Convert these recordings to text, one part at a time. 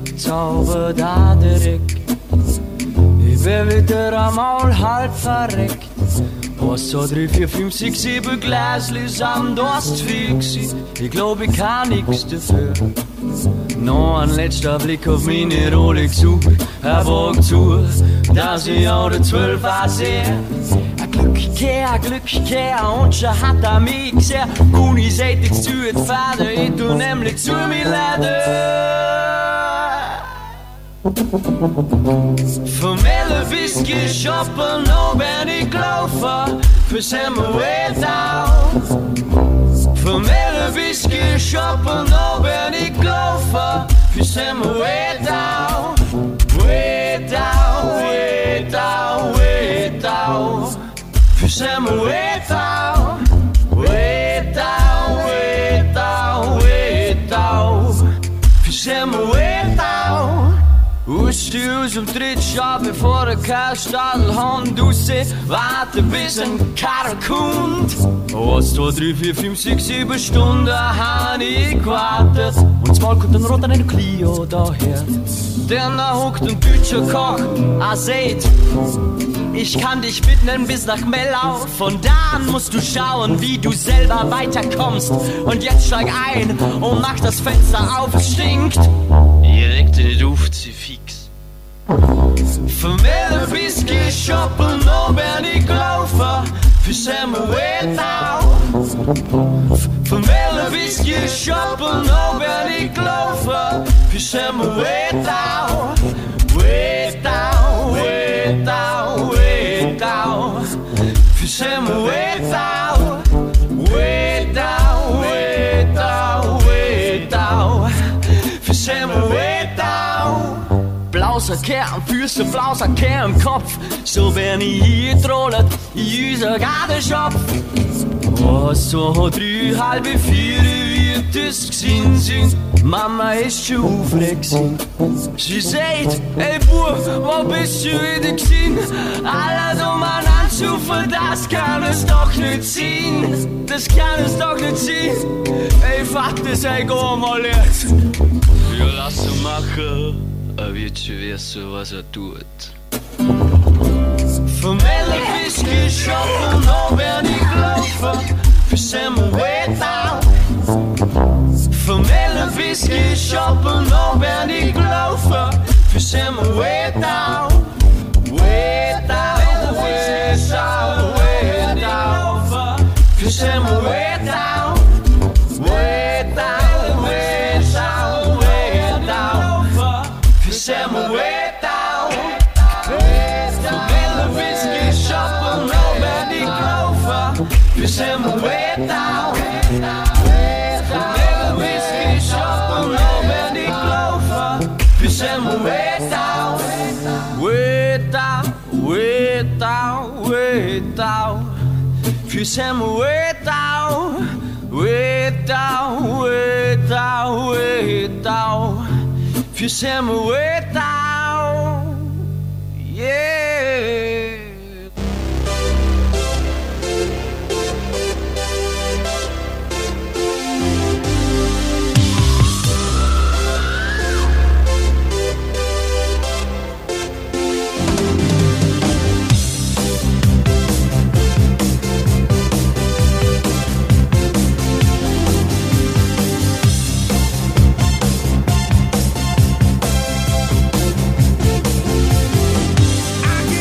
gezaubert an der Ecke. Ich bin wieder einmal halb verreckt. 1, 2, 3, 4, 5, 6, 7 Gläsli am Durstfix. Ich glaub, ich kann nix dafür. Noch ein letzter Blick auf meine Rolex-Uhr. Er wagt zu, dass ich auch der 12 sehe. Ein Glückkehr und schon hat er mich gesehen. Kuni sagt jetzt zu et Vater, ich tu nämlich zu mir leider. Vom Elle Whisky shoppen, noch bin ich gelaufen, für Samuel Down. Vom Elle Whisky shoppen, noch bin ich gelaufen, für Samuel Down. Way down, way down, way down, für Samuel Down. Way down, way down, way down, für Samuel Down. Aus dem Trittschau, bevor der Karstadelhand rausseht, warte bis ein Karre kommt. 1, 2, 3, 4, 5, 6, 7 Stunden hab ich gewartet. Und zumal kommt ein roter Clio daher. Der hockt ein deutscher Koch, sagt, ich kann dich mitnehmen bis nach Mellau. Von da an musst du schauen, wie du selber weiterkommst. Und jetzt steig ein und mach das Fenster auf, es stinkt. Direkt in die Duft, sie fix. Vom Elle Whisky shoppen, noch bin ich gelaufen, für Samuel Down. Vom Elle Whisky shoppen, noch bin ich gelaufen, für Samuel Down. Way down, way down, way down, für Samuel Down. Way down, way down, way down, für Samuel Down. Blauser Kerl am Füßen, blauser Kerl im Kopf. So bin ich hier getrollt in unser Gartenschopf. 1, 2, 3, halb 4 wird es gewesen sein. Mama ist schon aufgeregt. Sie sagt, ey Bub, wo bist du wieder gewesen? Alle umeinander zufen, das kann es doch nicht sein. Das kann es doch nicht sein. Ey Vater, sei gar mal jetzt. Wir lassen machen. Er wird schon wissen, was tut. Vom Elle Whisky shoppen, noch bin ich gelaufen, für Samuel Down. Vom Elle Whisky shoppen, noch bin ich gelaufen, für Samuel Down. Way down, way down, way down, für Samuel Down. Way down, way down, way down, für Samuel Down. Vom Elle Whisky shoppen, noch bin ich gelaufen, für Samuel Down. Vom Elle Whisky shoppen, noch bin ich gelaufen, für Samuel Down. Way down, way down, way down, für Samuel Down. Way down, way down, way down, für Samuel Down. Yeah. I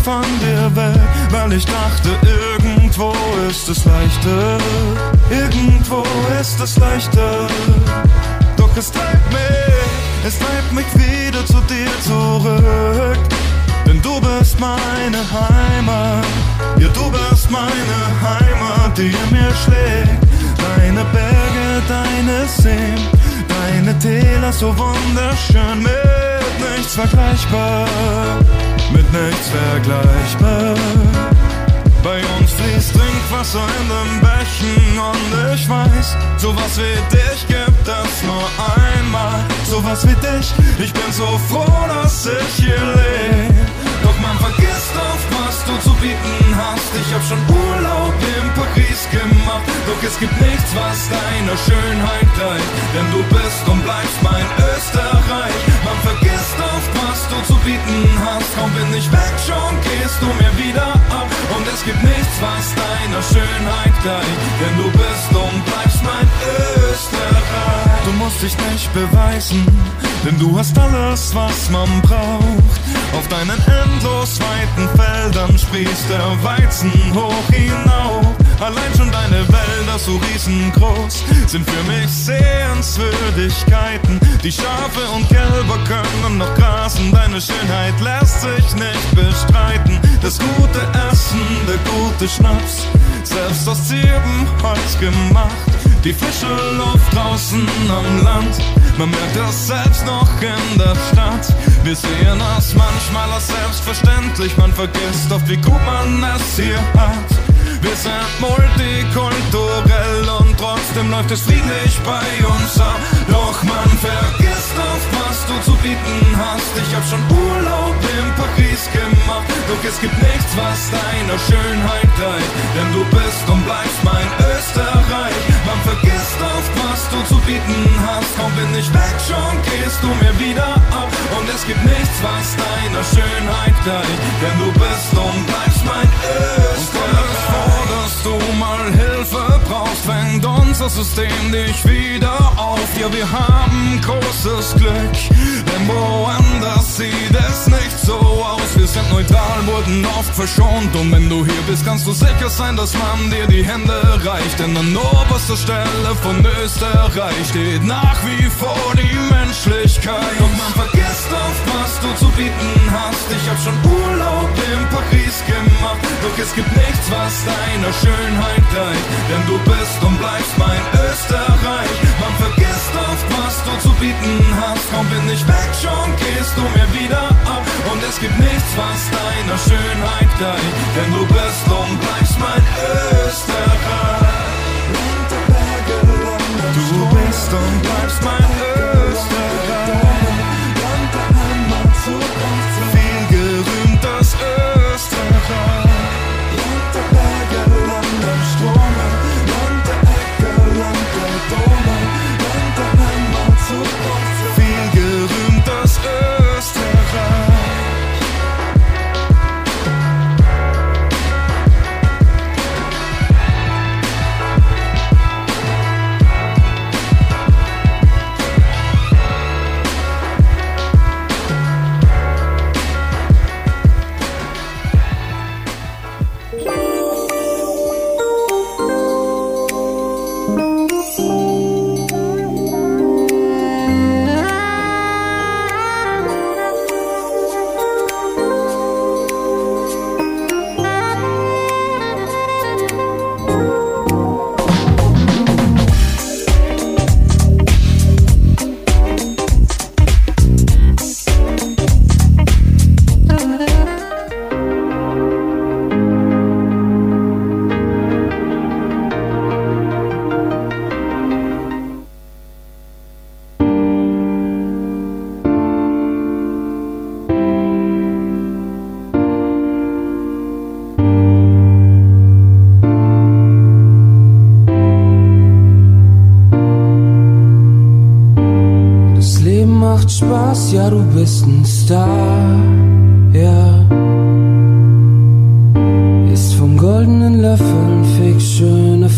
von dir weg, weil ich dachte, irgendwo ist es leichter. Irgendwo ist es leichter. Doch es treibt mich wieder zu dir zurück. Denn du bist meine Heimat. Ja, du bist meine Heimat, die in mir schlägt. Deine Berge, deine Seen, deine Täler so wunderschön. Mit nichts vergleichbar, mit nichts vergleichbar. Bei uns fließt Trinkwasser in den Bächen und ich weiß, sowas wie dich gibt es nur einmal. Sowas wie dich, ich bin so froh, dass ich hier lebe. Doch man vergisst oft, was du zu bieten hast. Ich hab schon Urlaub in Paris gemacht. Doch es gibt nichts, was deiner Schönheit gleicht. Denn du bist und bleibst mein Österreich. Man vergisst oft, was du zu bieten hast. Kaum bin ich weg, schon gehst du mir wieder ab. Und es gibt nichts, was deiner Schönheit gleicht. Denn du bist und bleibst mein Österreich. Du musst dich nicht beweisen, denn du hast alles, was man braucht. Auf deinen endlos weiten Feldern sprießt der Weizen hoch hinauf. Allein schon deine Wälder so riesengroß sind für mich Sehenswürdigkeiten. Die Schafe und Kälber können noch grasen. Deine Schönheit lässt sich nicht bestreiten. Das gute Essen, der gute Schnaps, selbst aus Zirbenholz gemacht. Die frische Luft draußen am Land, man merkt das selbst noch in der Stadt. Wir sehen es manchmal als selbstverständlich, man vergisst oft, wie gut man es hier hat. Wir sind multikulturell und trotzdem läuft es friedlich bei uns ab. Doch man vergisst oft, was du zu bieten hast. Ich hab schon Urlaub in Paris gemacht. Doch es gibt nichts, was deiner Schönheit gleicht. Denn du bist und bleibst mein Österreich. Man vergisst oft, was du zu bieten hast. Kaum bin ich weg, schon gehst du mir wieder ab. Und es gibt nichts, was deiner Schönheit gleicht. Denn du bist und bleibst mein Österreich. Dass du mal Hilfe brauchst, fängt unser System dich wieder auf. Ja, wir haben großes Glück, denn woanders sieht es nicht so aus. Wir sind neutral, wurden oft verschont. Und wenn du hier bist, kannst du sicher sein, dass man dir die Hände reicht. Denn an oberster Stelle von Österreich steht nach wie vor die Menschlichkeit. Und man vergisst oft, was du zu bieten hast. Ich hab schon Urlaub in Paris gemacht. Doch es gibt nichts, was deiner Schönheit gleicht. Denn du bist und bleibst mein Österreich. Man vergisst oft, was du zu bieten hast. Kaum bin ich weg, schon gehst du mir wieder ab. Und es gibt nichts, was deiner Schönheit gleicht. Denn du bist und bleibst mein Österreich. Du bist und bleibst mein Österreich. Viel gerühmtes Österreich. Land der Berge, Land der Strome, Land der Äcker, Land der Donau, Land der Heimat zu Gott. Viel gerühmtes Österreich. Spaß, ja, du bist ein Star, ja. Ist vom goldenen Löffeln fix schöne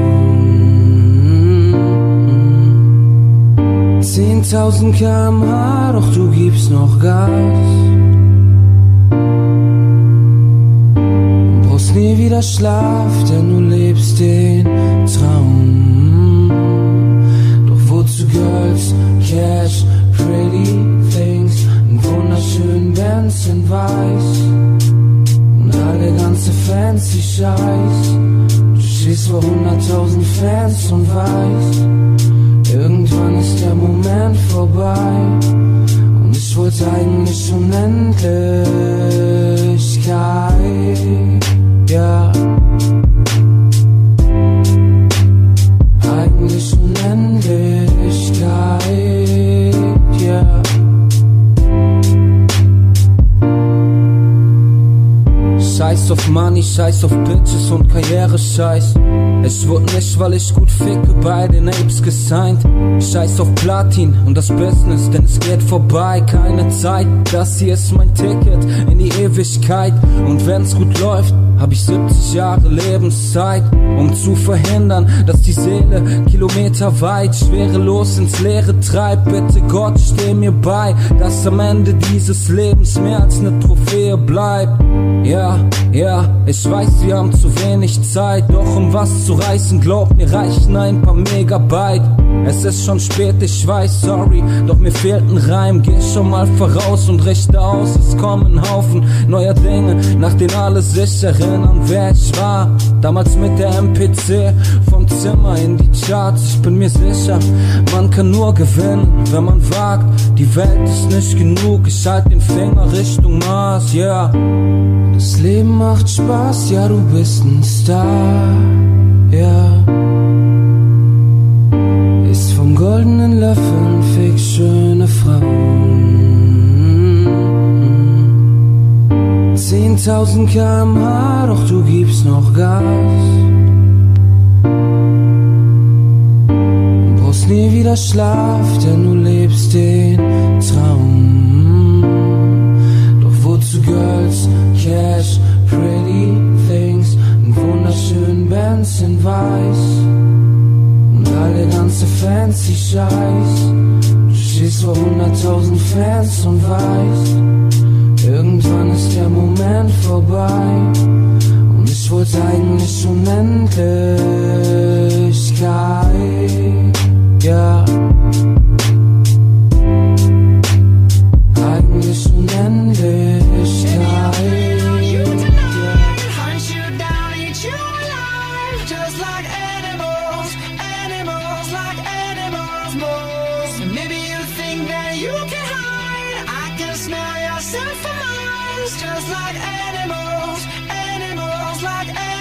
Frauen. 10.000 km/h, doch du gibst noch Gas. brauchst nie wieder Schlaf, denn du lebst den Traum. Doch wozu Girls, Cash, Pretty Things in wunderschönen Bands in Weiß und alle ganze fancy Scheiß. Du stehst vor 100.000 Fans und weißt, irgendwann ist der Moment vorbei. Und ich wollte eigentlich Unendlichkeit, ja. Eigentlich Unendlichkeit, ja. Scheiß auf Money, scheiß auf Bitches und Karriere-Scheiß. Ich wurde nicht, weil ich gut ficke, bei den Apes gesigned. Scheiß auf Platin und das Business, denn es geht vorbei, keine Zeit. Das hier ist mein Ticket in die Ewigkeit. Und wenn's gut läuft, hab ich 70 Jahre Lebenszeit, um zu verhindern, dass die Seele kilometerweit schwerelos ins Leere treibt. Bitte Gott, steh mir bei, dass am Ende dieses Lebens mehr als eine Trophäe bleibt. Ja, ja, ich weiß, wir haben zu wenig Zeit, doch um was zu reißen, glaub mir, reichen ein paar Megabyte. Es ist schon spät, ich weiß, sorry, doch mir fehlt ein Reim. Geh schon mal voraus und richte aus, es kommen Haufen neuer Dinge, nach denen alle sich erinnern, wer ich war. Damals mit der MPC, vom Zimmer in die Charts. Ich bin mir sicher, man kann nur gewinnen, wenn man wagt. Die Welt ist nicht genug, ich halt den Finger Richtung Mars, yeah. Das Leben macht Spaß, ja, du bist ein Star, ja. Ist vom goldenen Löffeln, fick schöne Frauen. 10.000 km/h, doch du gibst noch Gas. Du brauchst nie wieder Schlaf, denn du lebst den Traum. Doch wozu Girls, Cash, Pretty Things in wunderschönen Bands in Weiß und alle ganze fancy Scheiß. Du stehst vor 100.000 Fans und weißt, irgendwann ist der Moment vorbei. Und ich wollte eigentlich Unendlichkeit, ja. Eigentlich Unendlichkeit. Just like animals, animals like animals.